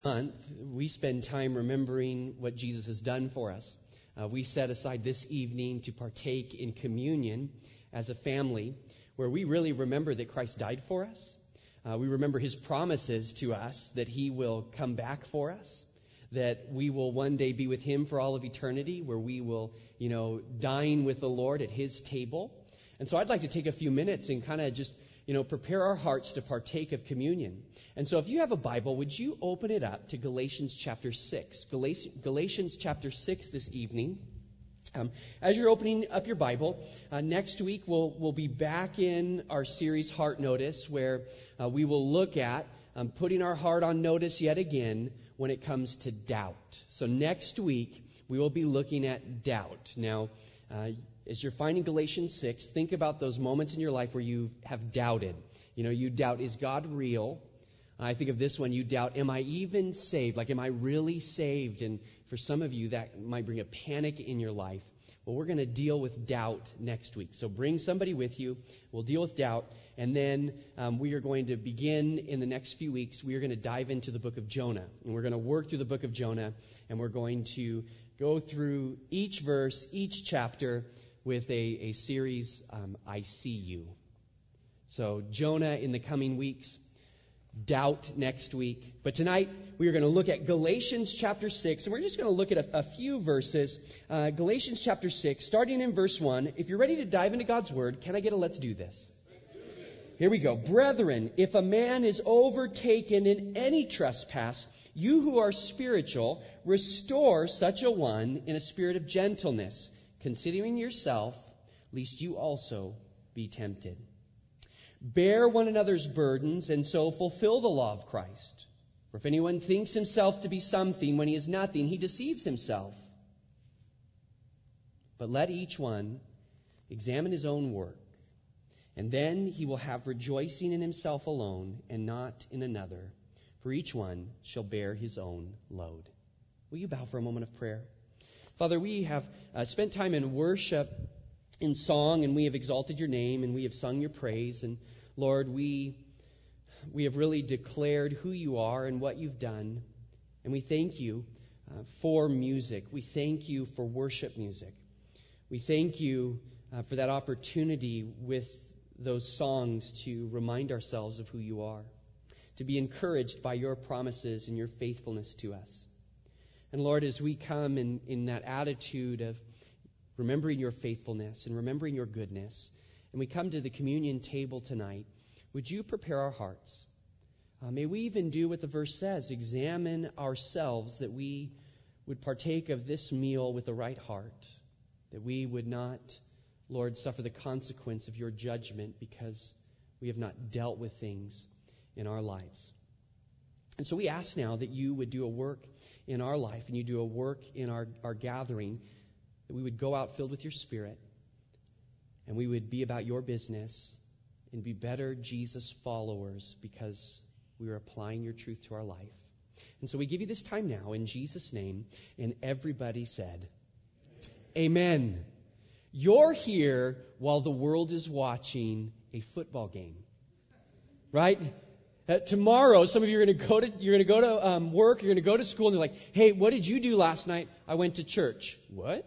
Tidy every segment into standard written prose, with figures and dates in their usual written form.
Month, we spend time remembering what Jesus has done for us. We set aside this evening to partake in communion as a family, where we really remember that Christ died for us. We remember His promises to us that He will come back for us, that we will one day be with Him for all of eternity, where we will, dine with the Lord at His table. And so I'd like to take a few minutes and kind of just prepare our hearts to partake of communion. And so if you have a Bible, would you open it up to Galatians chapter 6? Galatians chapter 6 this evening. As you're opening up your Bible, next week we'll be back in our series Heart Notice, where we will look at putting our heart on notice yet again when it comes to doubt. So next week we will be looking at doubt. Now, as you're finding Galatians 6, think about those moments in your life where you have doubted. You doubt, is God real? I think of this one, you doubt, am I even saved? Like, am I really saved? And for some of you, that might bring a panic in your life. Well, we're going to deal with doubt next week. So bring somebody with you. We'll deal with doubt. And then we are going to begin in the next few weeks. We are going to dive into the book of Jonah. And we're going to work through the book of Jonah. And we're going to go through each verse, each chapter, with a series, I See You. So Jonah in the coming weeks, doubt next week. But tonight we are going to look at Galatians chapter 6, and we're just going to look at a few verses. Galatians chapter 6, starting in verse 1. If you're ready to dive into God's Word, can I get a let's do this? Here we go. Brethren, if a man is overtaken in any trespass, you who are spiritual, restore such a one in a spirit of gentleness, considering yourself, lest you also be tempted. Bear one another's burdens, and so fulfill the law of Christ. For if anyone thinks himself to be something when he is nothing, he deceives himself. But let each one examine his own work, and then he will have rejoicing in himself alone and not in another, for each one shall bear his own load. Will you bow for a moment of prayer? Father, we have spent time in worship, in song, and we have exalted your name, and we have sung your praise. And Lord, we have really declared who you are and what you've done. And we thank you for music. We thank you for worship music. We thank you for that opportunity with those songs to remind ourselves of who you are, to be encouraged by your promises and your faithfulness to us. And Lord, as we come in that attitude of remembering your faithfulness and remembering your goodness, and we come to the communion table tonight, would you prepare our hearts? May we even do what the verse says, examine ourselves, that we would partake of this meal with the right heart, that we would not, Lord, suffer the consequence of your judgment because we have not dealt with things in our lives. And so we ask now that you would do a work in our life and you do a work in our gathering, that we would go out filled with your Spirit and we would be about your business and be better Jesus followers because we are applying your truth to our life. And so we give you this time now in Jesus' name, and everybody said, Amen. You're here while the world is watching a football game, right? Tomorrow, some of you are going to go to work. You're going to go to school, and they're like, "Hey, what did you do last night?" "I went to church." "What?"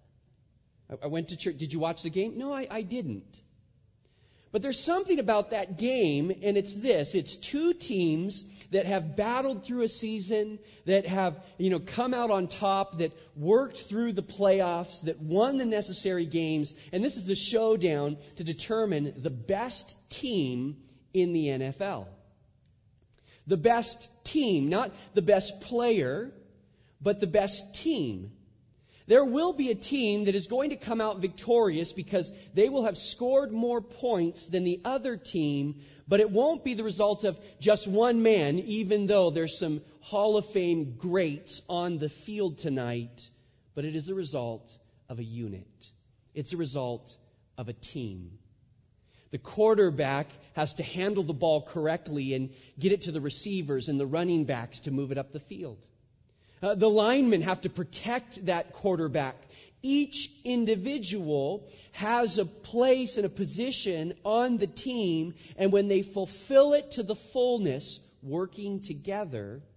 I went to church. "Did you watch the game?" "No, I didn't." But there's something about that game, and it's this: it's two teams that have battled through a season, that have come out on top, that worked through the playoffs, that won the necessary games, and this is the showdown to determine the best team in the NFL. The best team, not the best player, but the best team. There will be a team that is going to come out victorious because they will have scored more points than the other team, but it won't be the result of just one man, even though there's some Hall of Fame greats on the field tonight, but it is the result of a unit. It's a result of a team. The quarterback has to handle the ball correctly and get it to the receivers and the running backs to move it up the field. The linemen have to protect that quarterback. Each individual has a place and a position on the team, and when they fulfill it to the fullness, working together,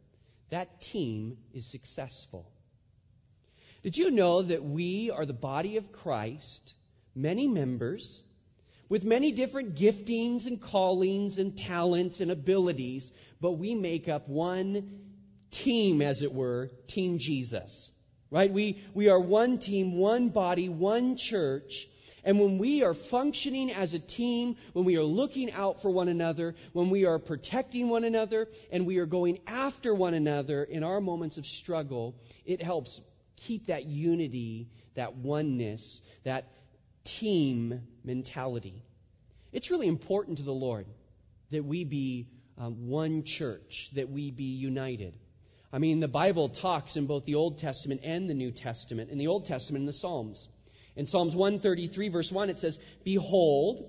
that team is successful. Did you know that we are the body of Christ, many members, with many different giftings and callings and talents and abilities, but we make up one team, as it were, Team Jesus, right? We are one team, one body, one church. And when we are functioning as a team, when we are looking out for one another, when we are protecting one another, and we are going after one another in our moments of struggle, it helps keep that unity, that oneness, that team mentality. It's really important to the Lord that we be one church, that we be united. I mean, the Bible talks in both the Old Testament and the New Testament. In the Old Testament, in the Psalms. In Psalms 133, verse 1, it says, Behold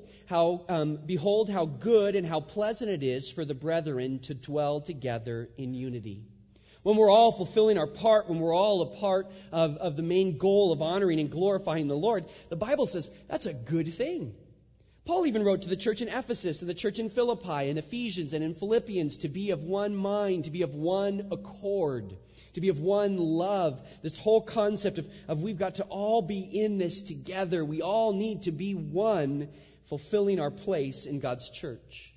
how good and how pleasant it is for the brethren to dwell together in unity. When we're all fulfilling our part, when we're all a part of the main goal of honoring and glorifying the Lord, the Bible says that's a good thing. Paul even wrote to the church in Ephesus, and the church in Philippi, in Ephesians, and in Philippians to be of one mind, to be of one accord, to be of one love. This whole concept of we've got to all be in this together. We all need to be one, fulfilling our place in God's church.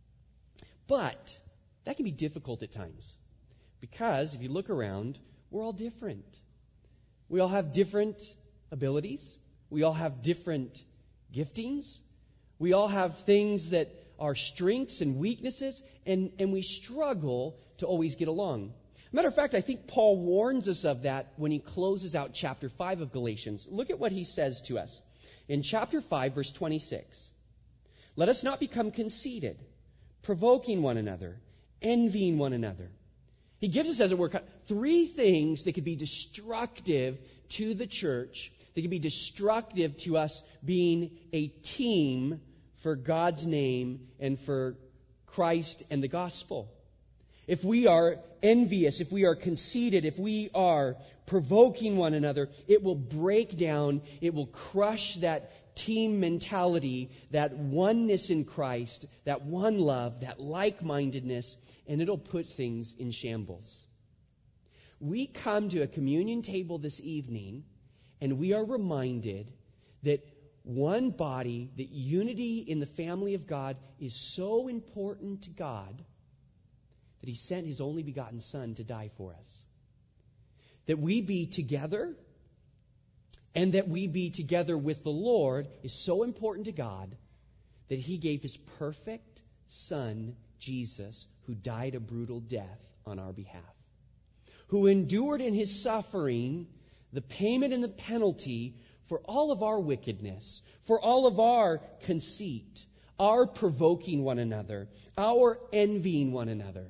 But that can be difficult at times. Because if you look around, we're all different. We all have different abilities. We all have different giftings. We all have things that are strengths and weaknesses, and we struggle to always get along. Matter of fact, I think Paul warns us of that when he closes out chapter 5 of Galatians. Look at what he says to us. In chapter 5, verse 26, Let us not become conceited, provoking one another, envying one another. He gives us, as it were, 3 things that could be destructive to the church, that could be destructive to us being a team for God's name and for Christ and the gospel. If we are envious, if we are conceited, if we are provoking one another, it will break down, it will crush that team mentality, that oneness in Christ, that one love, that like-mindedness, and it'll put things in shambles. We come to a communion table this evening, and we are reminded that one body, that unity in the family of God is so important to God that He sent His only begotten Son to die for us. That we be together, and that we be together with the Lord is so important to God that He gave His perfect Son, Jesus, who died a brutal death on our behalf, who endured in His suffering the payment and the penalty for all of our wickedness, for all of our conceit, our provoking one another, our envying one another.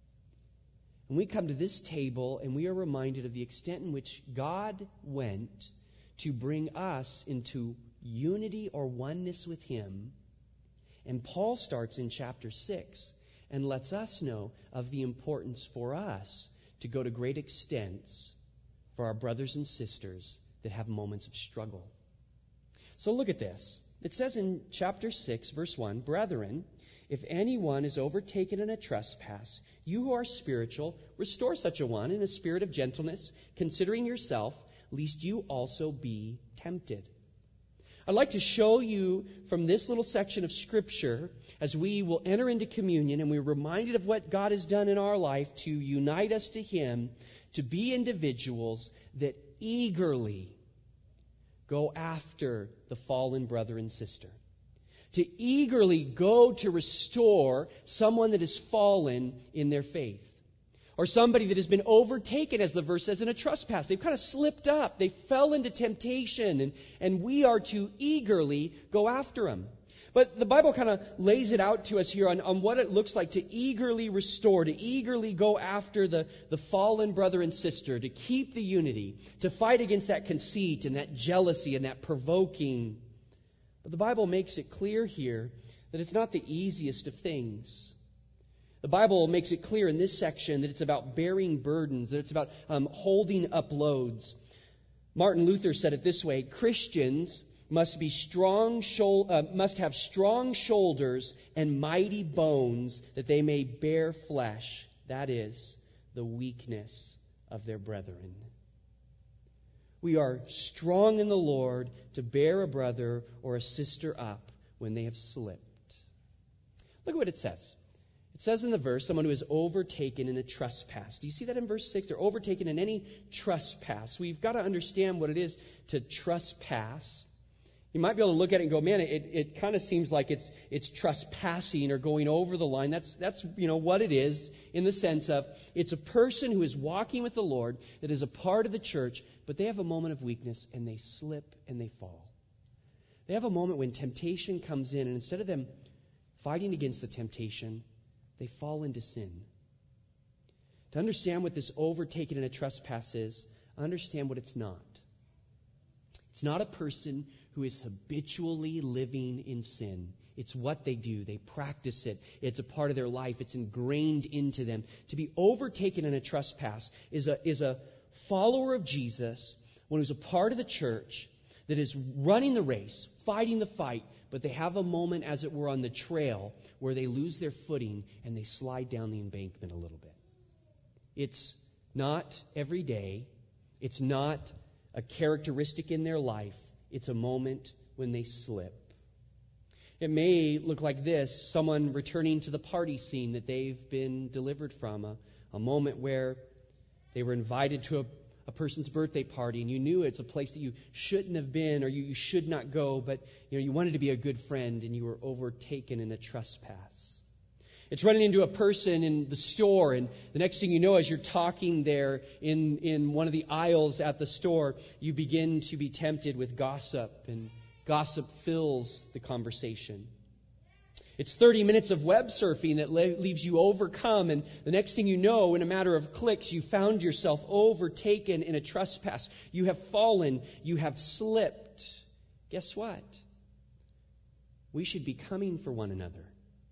And we come to this table and we are reminded of the extent in which God went to bring us into unity or oneness with Him. And Paul starts in chapter 6 and lets us know of the importance for us to go to great extents for our brothers and sisters that have moments of struggle. So look at this. It says in chapter 6, verse 1, Brethren, if anyone is overtaken in a trespass, you who are spiritual, restore such a one in a spirit of gentleness, considering yourself, lest you also be tempted. I'd like to show you from this little section of Scripture, as we will enter into communion and we're reminded of what God has done in our life to unite us to Him, to be individuals that eagerly go after the fallen brother and sister. To eagerly go to restore someone that has fallen in their faith. Or somebody that has been overtaken, as the verse says, in a trespass. They've kind of slipped up. They fell into temptation. And we are to eagerly go after them. But the Bible kind of lays it out to us here on what it looks like to eagerly restore, to eagerly go after the fallen brother and sister, to keep the unity, to fight against that conceit and that jealousy and that provoking. But the Bible makes it clear here that it's not the easiest of things. The Bible makes it clear in this section that it's about bearing burdens, that it's about holding up loads. Martin Luther said it this way: Christians must have strong shoulders and mighty bones that they may bear flesh. That is, the weakness of their brethren. We are strong in the Lord to bear a brother or a sister up when they have slipped. Look at what it says. It says in the verse, someone who is overtaken in a trespass. Do you see that in verse 6? They're overtaken in any trespass. We've got to understand what it is to trespass. You might be able to look at it and go, man, it kind of seems like it's trespassing or going over the line. That's what it is, in the sense of it's a person who is walking with the Lord that is a part of the church, but they have a moment of weakness and they slip and they fall. They have a moment when temptation comes in, and instead of them fighting against the temptation, they fall into sin. To understand what this overtaken in a trespass is, understand what it's not. It's not a person who is habitually living in sin. It's what they do. They practice it. It's a part of their life. It's ingrained into them. To be overtaken in a trespass is a follower of Jesus, one who's a part of the church, that is running the race, fighting the fight, but they have a moment, as it were, on the trail where they lose their footing and they slide down the embankment a little bit. It's not every day. It's not a characteristic in their life. It's a moment when they slip. It may look like this: someone returning to the party scene that they've been delivered from, a moment where they were invited to a person's birthday party, and you knew it's a place that you shouldn't have been, or you should not go, but you wanted to be a good friend, and you were overtaken in a trespass. It's running into a person in the store, and the next thing you know, as you're talking there in one of the aisles at the store, you begin to be tempted with gossip, and gossip fills the conversation. It's 30 minutes of web surfing that leaves you overcome, and the next thing you know, in a matter of clicks, you found yourself overtaken in a trespass. You have fallen. You have slipped. Guess what? We should be coming for one another.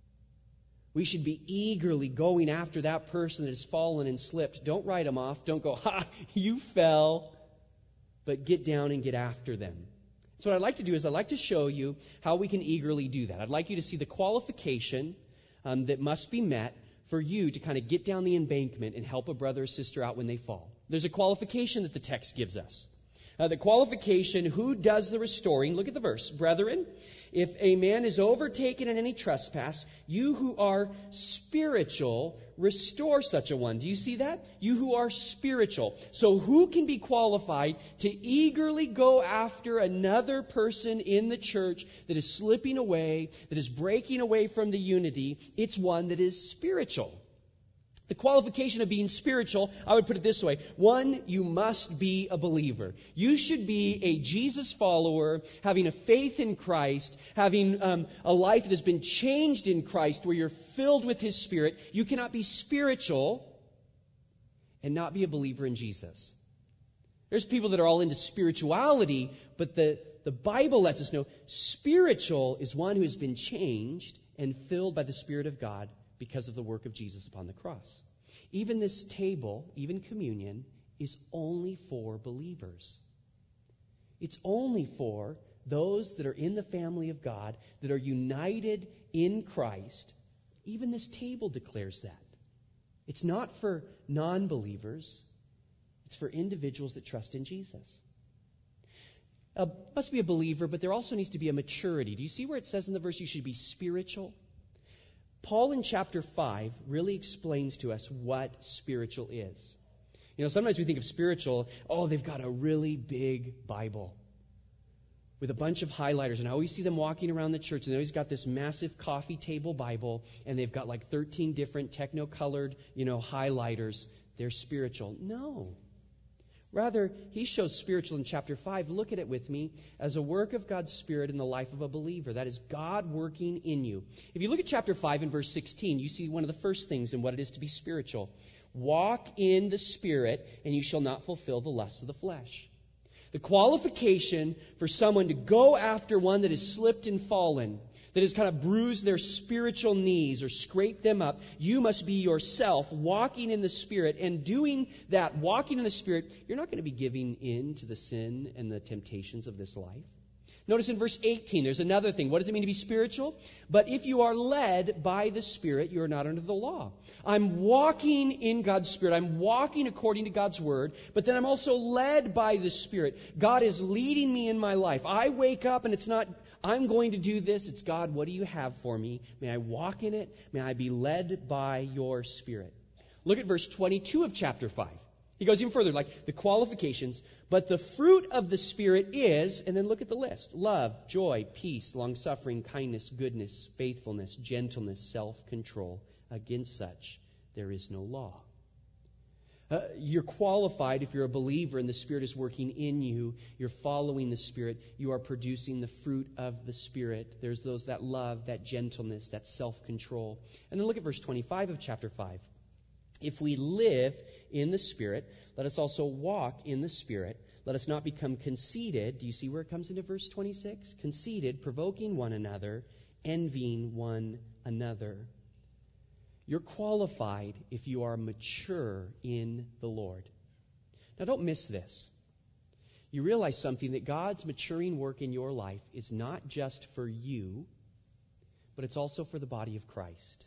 We should be eagerly going after that person that has fallen and slipped. Don't write them off. Don't go, ha, you fell. But get down and get after them. So what I'd like to do is I'd like to show you how we can eagerly do that. I'd like you to see the qualification that must be met for you to kind of get down the embankment and help a brother or sister out when they fall. There's a qualification that the text gives us. The qualification, who does the restoring? Look at the verse. Brethren, if a man is overtaken in any trespass, you who are spiritual, restore such a one. Do you see that? You who are spiritual. So who can be qualified to eagerly go after another person in the church that is slipping away, that is breaking away from the unity? It's one that is spiritual. The qualification of being spiritual, I would put it this way. One, you must be a believer. You should be a Jesus follower, having a faith in Christ, having a life that has been changed in Christ, where you're filled with His Spirit. You cannot be spiritual and not be a believer in Jesus. There's people that are all into spirituality, but the Bible lets us know spiritual is one who has been changed and filled by the Spirit of God, because of the work of Jesus upon the cross. Even this table, even communion, is only for believers. It's only for those that are in the family of God, that are united in Christ. Even this table declares that. It's not for non-believers. It's for individuals that trust in Jesus. Must be a believer, but there also needs to be a maturity. Do you see where it says in the verse you should be spiritual? Paul in chapter 5 really explains to us what spiritual is. Sometimes we think of spiritual, they've got a really big Bible with a bunch of highlighters. And I always see them walking around the church, and they always got this massive coffee table Bible, and they've got like 13 different techno-colored, highlighters. They're spiritual. No. Rather, he shows spiritual in chapter 5. Look at it with me as a work of God's Spirit in the life of a believer. That is God working in you. If you look at chapter 5 and verse 16, you see one of the first things in what it is to be spiritual. Walk in the Spirit, and you shall not fulfill the lusts of the flesh. The qualification for someone to go after one that has slipped and fallen, that has kind of bruised their spiritual knees or scraped them up, you must be yourself walking in the Spirit. And doing that, walking in the Spirit, you're not going to be giving in to the sin and the temptations of this life. Notice in verse 18, there's another thing. What does it mean to be spiritual? But if you are led by the Spirit, you are not under the law. I'm walking in God's Spirit. I'm walking according to God's Word, but then I'm also led by the Spirit. God is leading me in my life. I wake up and it's not, I'm going to do this. It's, God, what do you have for me? May I walk in it? May I be led by your Spirit? Look at verse 22 of chapter 5. He goes even further, like the qualifications. But the fruit of the Spirit is, and then look at the list: love, joy, peace, long-suffering, kindness, goodness, faithfulness, gentleness, self-control. Against such there is no law. You're qualified if you're a believer and the Spirit is working in you. You're following the Spirit. You are producing the fruit of the Spirit. There's that love, that gentleness, that self-control. And then look at verse 25 of chapter 5. If we live in the Spirit, let us also walk in the Spirit. Let us not become conceited. Do you see where it comes into verse 26? Conceited, provoking one another, envying one another. You're qualified if you are mature in the Lord. Now don't miss this. You realize something, that God's maturing work in your life is not just for you, but it's also for the body of Christ.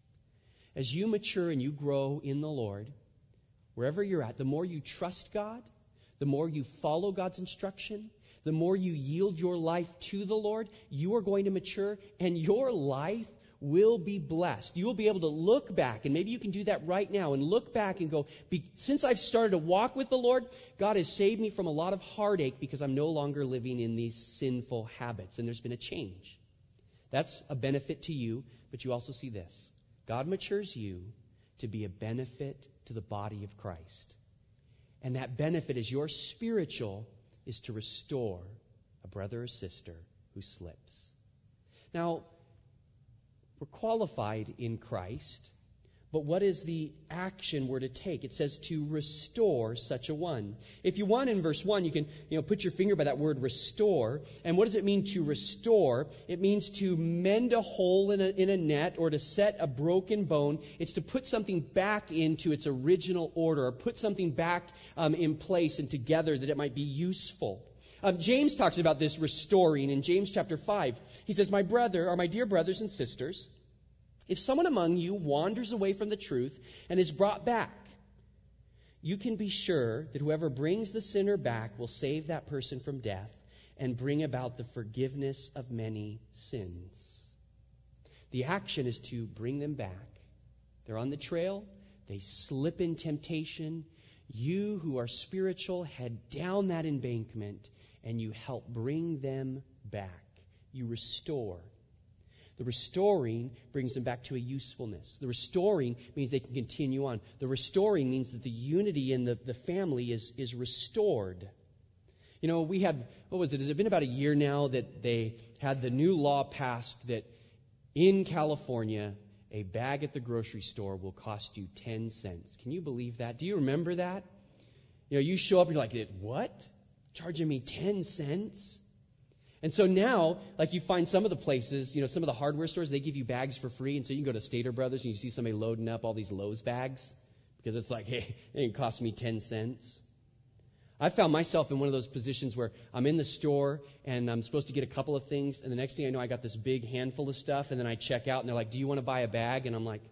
As you mature and you grow in the Lord, wherever you're at, the more you trust God, the more you follow God's instruction, the more you yield your life to the Lord, you are going to mature and your life will be blessed. You will be able to look back, and maybe you can do that right now and look back and go, since I've started to walk with the Lord, God has saved me from a lot of heartache because I'm no longer living in these sinful habits, and there's been a change. That's a benefit to you, but you also see this. God matures you to be a benefit to the body of Christ. And that benefit, as your spiritual, is to restore a brother or sister who slips. Now, we're qualified in Christ, but what is the action we're to take? It says to restore such a one. If you want, in verse 1, you can put your finger by that word restore. And what does it mean to restore? It means to mend a hole in a net, or to set a broken bone. It's to put something back into its original order, or put something back in place and together that it might be useful. James talks about this restoring in James chapter 5. He says, my dear brothers and sisters, if someone among you wanders away from the truth and is brought back, you can be sure that whoever brings the sinner back will save that person from death and bring about the forgiveness of many sins. The action is to bring them back. They're on the trail. They slip in temptation. You who are spiritual head down that embankment and you help bring them back. You restore. The restoring brings them back to a usefulness. The restoring means they can continue on. The restoring means that the unity in the family is restored. We had, has it been about a year now that they had the new law passed that in California, a bag at the grocery store will cost you 10 cents. Can you believe that? Do you remember that? You show up and you're like, what? Charging me 10 cents? And so now, like, you find some of the places, some of the hardware stores, they give you bags for free. And so you can go to Stater Brothers and you see somebody loading up all these Lowe's bags because it's like, hey, it didn't cost me 10 cents. I found myself in one of those positions where I'm in the store and I'm supposed to get a couple of things. And the next thing I know, I got this big handful of stuff. And then I check out and they're like, do you want to buy a bag? And I'm like,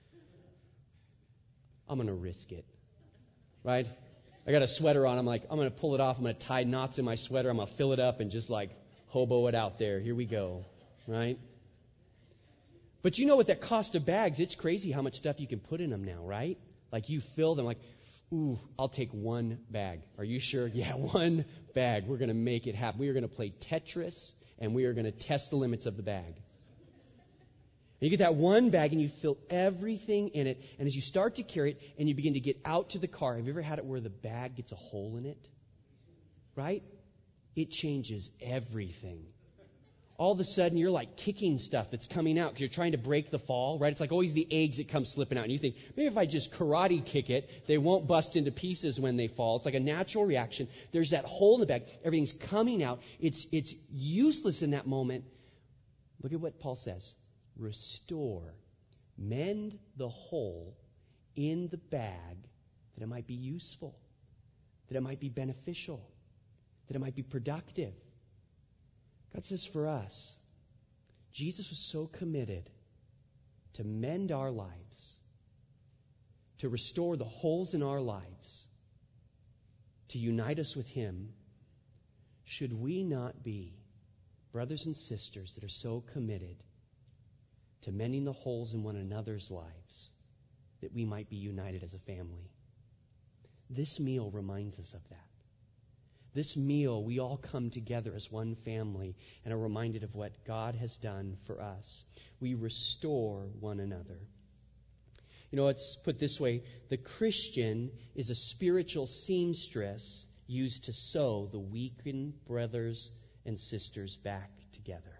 I'm going to risk it. Right? I got a sweater on. I'm like, I'm going to pull it off. I'm going to tie knots in my sweater. I'm going to fill it up and just like hobo it out there. Here we go. Right? But with that cost of bags, it's crazy how much stuff you can put in them now, right? Like you fill them like, ooh, I'll take one bag. Are you sure? Yeah, one bag. We're going to make it happen. We are going to play Tetris and we are going to test the limits of the bag. And you get that one bag and you fill everything in it. And as you start to carry it and you begin to get out to the car, have you ever had it where the bag gets a hole in it? Right? It changes everything. All of a sudden, you're like kicking stuff that's coming out because you're trying to break the fall, right? It's like always the eggs that come slipping out. And you think, maybe if I just karate kick it, they won't bust into pieces when they fall. It's like a natural reaction. There's that hole in the bag. Everything's coming out. It's useless in that moment. Look at what Paul says. Restore. Mend the hole in the bag that it might be useful, that it might be beneficial, that it might be productive. God says for us, Jesus was so committed to mend our lives, to restore the holes in our lives, to unite us with Him. Should we not be brothers and sisters that are so committed to mending the holes in one another's lives that we might be united as a family? This meal reminds us of that. This meal, we all come together as one family and are reminded of what God has done for us. We restore one another. You know, it's put this way: the Christian is a spiritual seamstress used to sew the weakened brothers and sisters back together.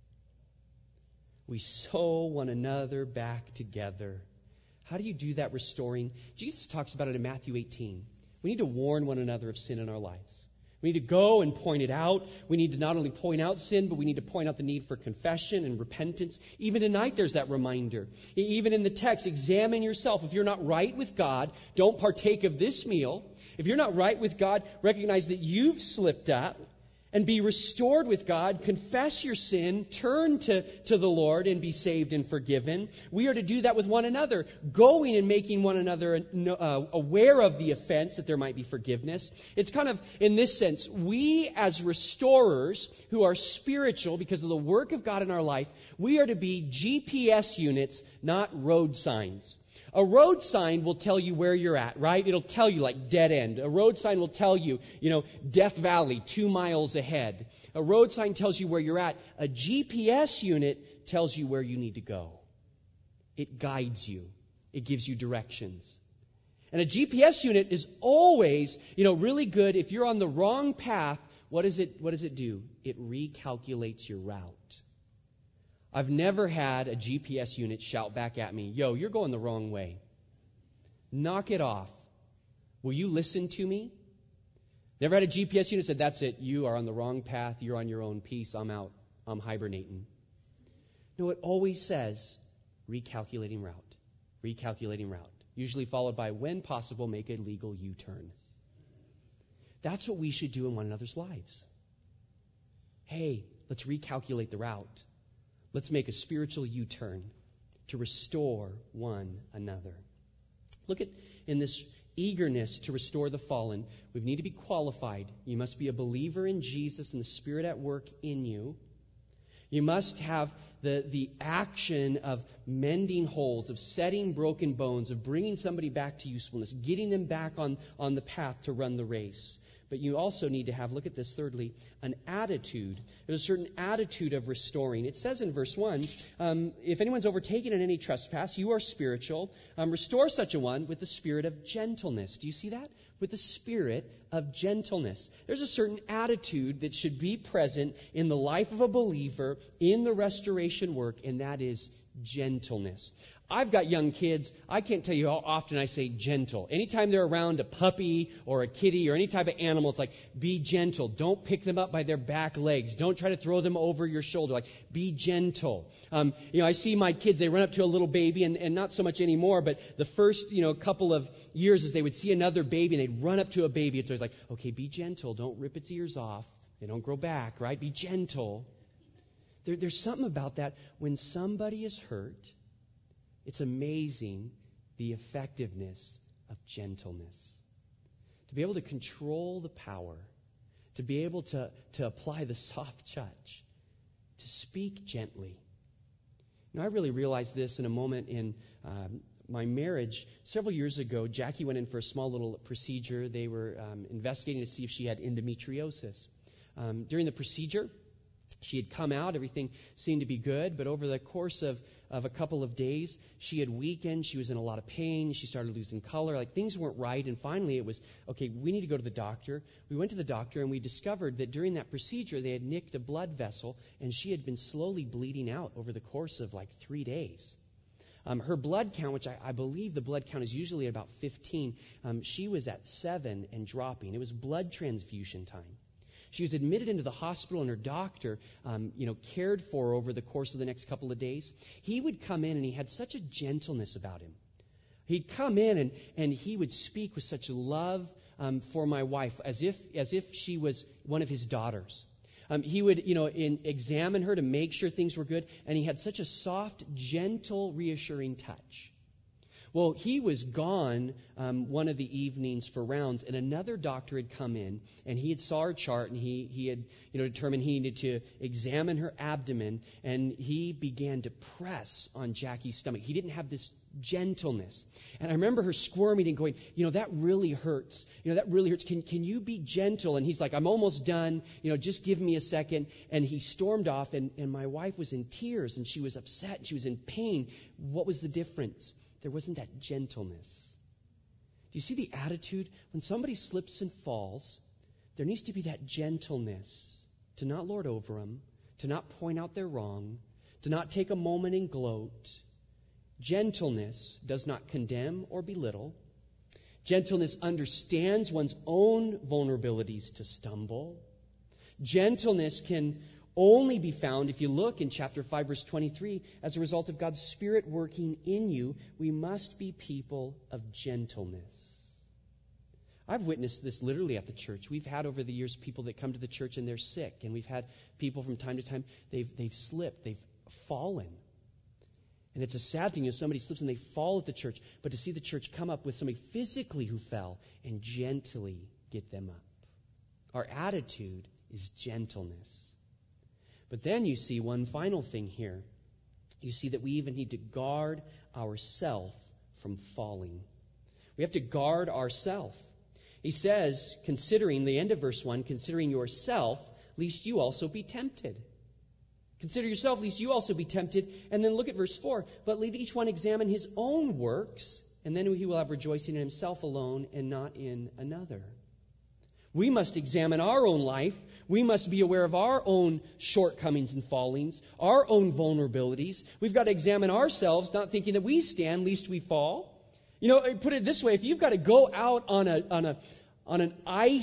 We sew one another back together. How do you do that restoring? Jesus talks about it in Matthew 18. We need to warn one another of sin in our lives. We need to go and point it out. We need to not only point out sin, but we need to point out the need for confession and repentance. Even tonight, there's that reminder. Even in the text, examine yourself. If you're not right with God, don't partake of this meal. If you're not right with God, recognize that you've slipped up and be restored with God. Confess your sin, turn to the Lord and be saved and forgiven. We are to do that with one another, going and making one another aware of the offense, that there might be forgiveness. It's kind of, in this sense, we as restorers who are spiritual because of the work of God in our life, we are to be GPS units, not road signs. A road sign will tell you where you're at, right? It'll tell you like dead end. A road sign will tell you, Death Valley, 2 miles ahead. A road sign tells you where you're at. A GPS unit tells you where you need to go. It guides you. It gives you directions. And a GPS unit is always, really good. If you're on the wrong path, what does it do? It recalculates your route. I've never had a GPS unit shout back at me, "Yo, you're going the wrong way. Knock it off. Will you listen to me?" Never had a GPS unit said, "That's it. You are on the wrong path. You're on your own. Peace. I'm out. I'm hibernating." No, it always says, recalculating route. Recalculating route. Usually followed by, when possible, make a legal U-turn. That's what we should do in one another's lives. Hey, let's recalculate the route. Let's make a spiritual U-turn to restore one another. Look at, in this eagerness to restore the fallen, we need to be qualified. You must be a believer in Jesus and the Spirit at work in you. You must have the action of mending holes, of setting broken bones, of bringing somebody back to usefulness, getting them back on the path to run the race. But you also need to have, look at this thirdly, an attitude. There's a certain attitude of restoring. It says in verse 1, if anyone's overtaken in any trespass, you are spiritual. Restore such a one with the spirit of gentleness. Do you see that? With the spirit of gentleness. There's a certain attitude that should be present in the life of a believer in the restoration work, and that is gentleness. I've got young kids. I can't tell you how often I say gentle. Anytime they're around a puppy or a kitty or any type of animal, it's like, be gentle. Don't pick them up by their back legs. Don't try to throw them over your shoulder. Like, be gentle. I see my kids, they run up to a little baby, and not so much anymore, but the first, couple of years as they would see another baby and they'd run up to a baby, it's always like, okay, be gentle. Don't rip its ears off. They don't grow back, right? Be gentle. There's something about that. When somebody is hurt, it's amazing the effectiveness of gentleness. To be able to control the power, to be able to apply the soft touch, to speak gently. I really realized this in a moment in my marriage. Several years ago, Jackie went in for a small little procedure. They were investigating to see if she had endometriosis. During the procedure, she had come out. Everything seemed to be good. But over the course of a couple of days, she had weakened. She was in a lot of pain. She started losing color. Like, things weren't right. And finally, it was, okay, we need to go to the doctor. We went to the doctor, and we discovered that during that procedure, they had nicked a blood vessel, and she had been slowly bleeding out over the course of 3 days. Her blood count, which I believe the blood count is usually about 15, she was at 7 and dropping. It was blood transfusion time. She was admitted into the hospital, and her doctor, cared for her over the course of the next couple of days. He would come in, and he had such a gentleness about him. He'd come in, and he would speak with such love for my wife, as if she was one of his daughters. He would, examine her to make sure things were good. And he had such a soft, gentle, reassuring touch. Well, he was gone one of the evenings for rounds, and another doctor had come in, and he had saw her chart, and he had determined he needed to examine her abdomen, and he began to press on Jackie's stomach. He didn't have this gentleness. And I remember her squirming and going, that really hurts. That really hurts. Can you be gentle? And he's like, I'm almost done. Just give me a second. And he stormed off, and my wife was in tears, and she was upset, and she was in pain. What was the difference? There wasn't that gentleness. Do you see the attitude? When somebody slips and falls, there needs to be that gentleness to not lord over them, to not point out their wrong, to not take a moment and gloat. Gentleness does not condemn or belittle. Gentleness understands one's own vulnerabilities to stumble. Gentleness can only be found, if you look in chapter 5, verse 23, as a result of God's Spirit working in you. We must be people of gentleness. I've witnessed this literally at the church. We've had over the years people that come to the church and they're sick, and we've had people from time to time, they've slipped, they've fallen. And it's a sad thing, somebody slips and they fall at the church, but to see the church come up with somebody physically who fell and gently get them up. Our attitude is gentleness. But then you see one final thing here. You see that we even need to guard ourselves from falling. We have to guard ourselves. He says, considering, the end of verse 1, considering yourself, lest you also be tempted. Consider yourself, lest you also be tempted. And then look at verse 4. But let each one examine his own works, and then he will have rejoicing in himself alone and not in another. We must examine our own life. We must be aware of our own shortcomings and fallings, our own vulnerabilities. We've got to examine ourselves, not thinking that we stand lest we fall. Put it this way: if you've got to go out on an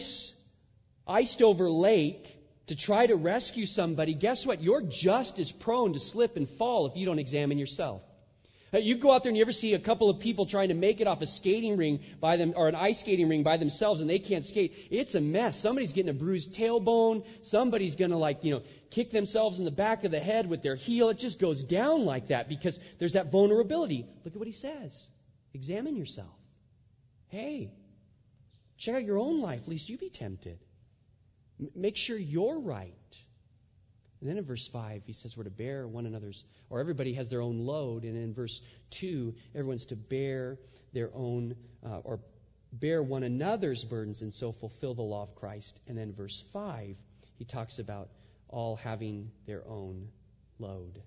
iced over lake to try to rescue somebody, guess what? You're just as prone to slip and fall if you don't examine yourself. You go out there and you ever see a couple of people trying to make it off a skating ring by them, or an ice skating ring by themselves, and they can't skate. It's a mess. Somebody's getting a bruised tailbone. Somebody's going to kick themselves in the back of the head with their heel. It just goes down like that because there's that vulnerability. Look at what he says. Examine yourself. Hey, check out your own life, lest you be tempted. Make sure you're right. And then in verse 5, he says we're to bear one another's, or everybody has their own load. And in verse 2, everyone's to bear their own, or bear one another's burdens and so fulfill the law of Christ. And then verse 5, he talks about all having their own load.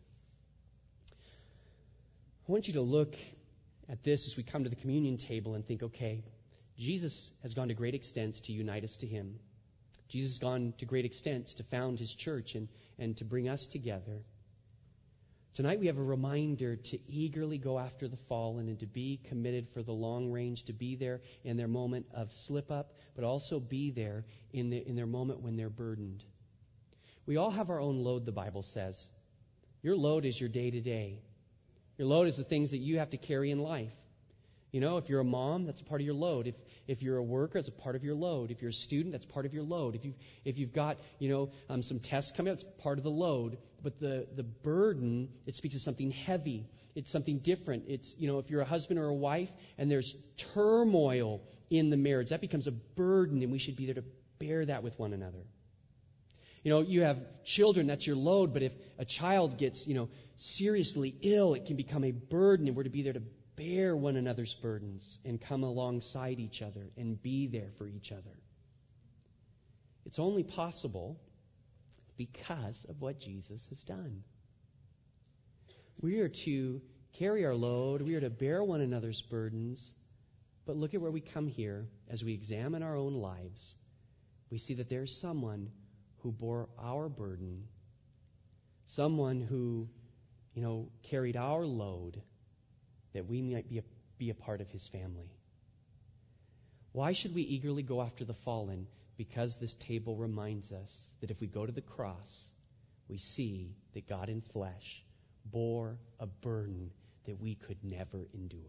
I want you to look at this as we come to the communion table and think, okay, Jesus has gone to great extents to unite us to him. Jesus has gone to great extents to found his church and to bring us together. Tonight we have a reminder to eagerly go after the fallen and to be committed for the long range, to be there in their moment of slip up, but also be there in their moment when they're burdened. We all have our own load, the Bible says. Your load is your day-to-day. Your load is the things that you have to carry in life. If you're a mom, that's a part of your load. If you're a worker, it's a part of your load. If you're a student, that's part of your load. If you've got some tests coming up, it's part of the load. But the burden, it speaks of something heavy. It's something different. It's if you're a husband or a wife and there's turmoil in the marriage, that becomes a burden, and we should be there to bear that with one another. You have children, that's your load. But if a child gets seriously ill, it can become a burden, and we're to be there to bear one another's burdens and come alongside each other and be there for each other. It's only possible because of what Jesus has done. We are to carry our load. We are to bear one another's burdens. But look at where we come here. As we examine our own lives, we see that there's someone who bore our burden, someone who, carried our load, that we might be a part of his family. Why should we eagerly go after the fallen? Because this table reminds us that if we go to the cross, we see that God in flesh bore a burden that we could never endure.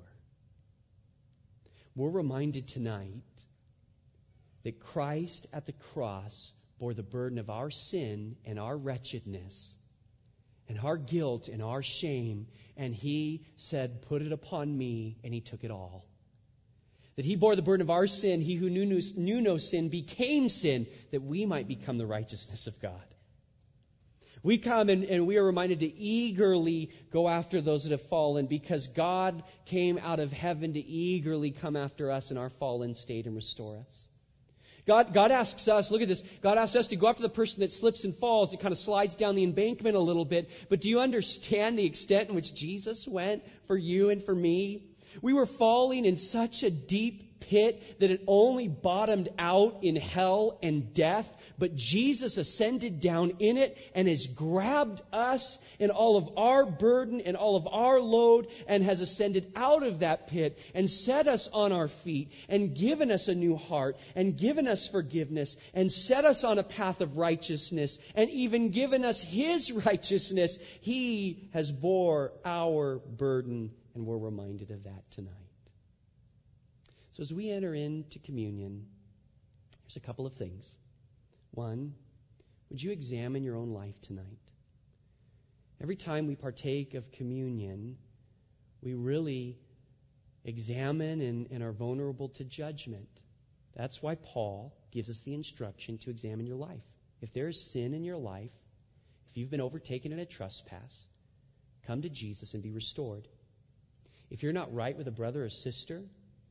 We're reminded tonight that Christ at the cross bore the burden of our sin and our wretchedness and our guilt and our shame, and He said, put it upon me, and He took it all. That He bore the burden of our sin. He who knew no sin became sin, that we might become the righteousness of God. We come and we are reminded to eagerly go after those that have fallen, because God came out of heaven to eagerly come after us in our fallen state and restore us. God asks us, look at this, God asks us to go after the person that slips and falls, that kind of slides down the embankment a little bit. But do you understand the extent in which Jesus went for you and for me? We were falling in such a deep pit that it only bottomed out in hell and death, but Jesus ascended down in it and has grabbed us and all of our burden and all of our load and has ascended out of that pit and set us on our feet and given us a new heart and given us forgiveness and set us on a path of righteousness and even given us His righteousness. He has bore our burden, and we're reminded of that tonight. So as we enter into communion, there's a couple of things. One, would you examine your own life tonight? Every time we partake of communion, we really examine and are vulnerable to judgment. That's why Paul gives us the instruction to examine your life. If there is sin in your life, if you've been overtaken in a trespass, come to Jesus and be restored. If you're not right with a brother or sister,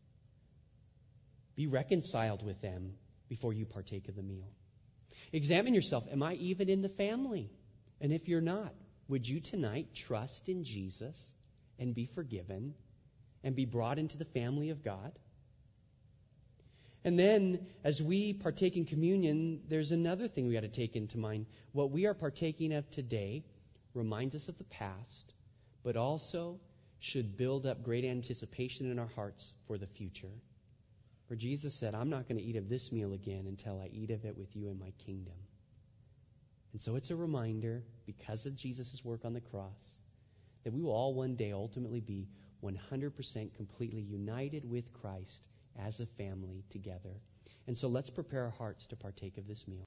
be reconciled with them before you partake of the meal. Examine yourself. Am I even in the family? And if you're not, would you tonight trust in Jesus and be forgiven and be brought into the family of God? And then, as we partake in communion, there's another thing we got to take into mind. What we are partaking of today reminds us of the past, but also should build up great anticipation in our hearts for the future. For Jesus said, I'm not going to eat of this meal again until I eat of it with you in my kingdom. And so it's a reminder, because of Jesus' work on the cross, that we will all one day ultimately be 100% completely united with Christ as a family together. And so let's prepare our hearts to partake of this meal.